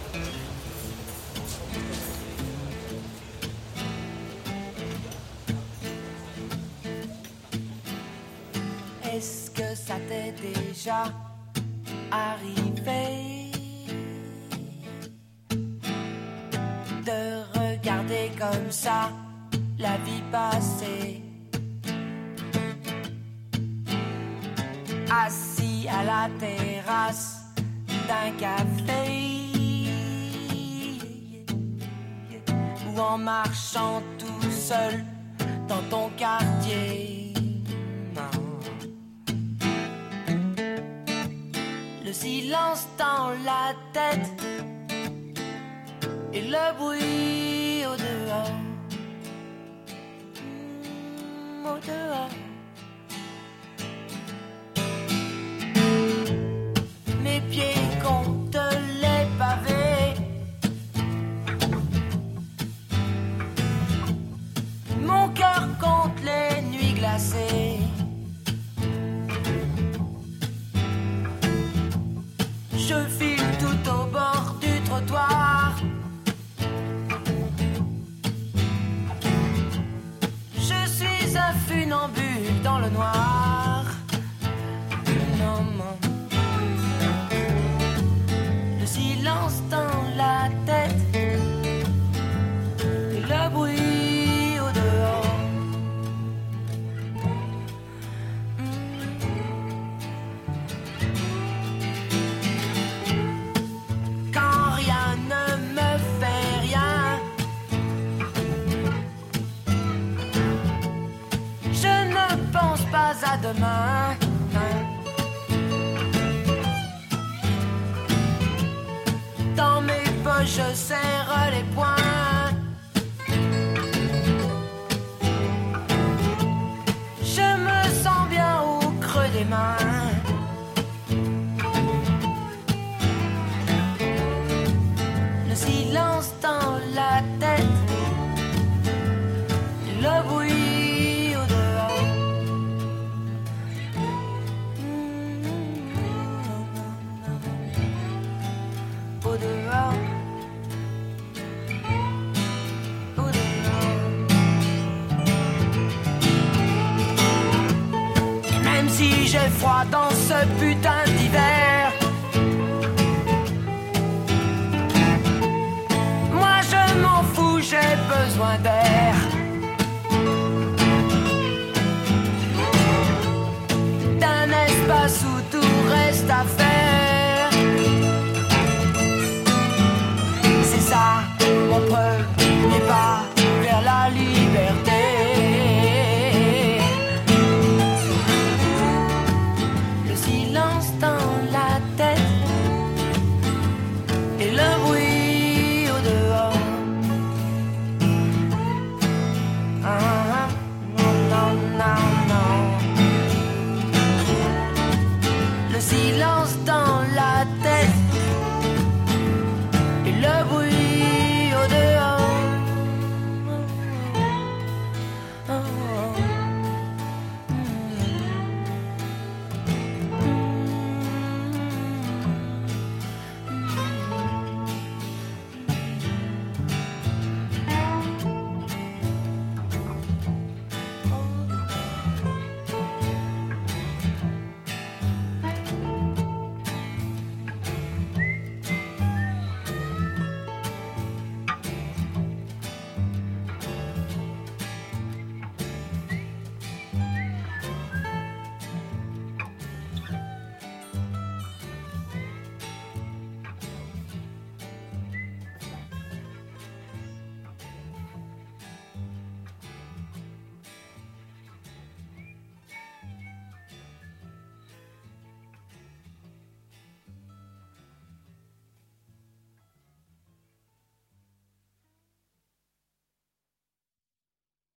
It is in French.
Est-ce que ça t'est déjà arrivé de regarder comme ça la vie passer, assis à la terrasse d'un café ou en marchant tout seul dans ton quartier? Le silence dans la tête et le bruit au dehors, au dehors. Mes pieds comptent les pavés, mon cœur compte les nuits glacées. Je file tout au bord du trottoir. Je suis un funambule dans le noir. Non, non. Le silence dans la tête et le bruit au dehors. À demain. Dans mes poches, je serre les poings. Je me sens bien au creux des mains. Le silence dans la tête, le bruit. J'ai froid dans ce putain d'hiver.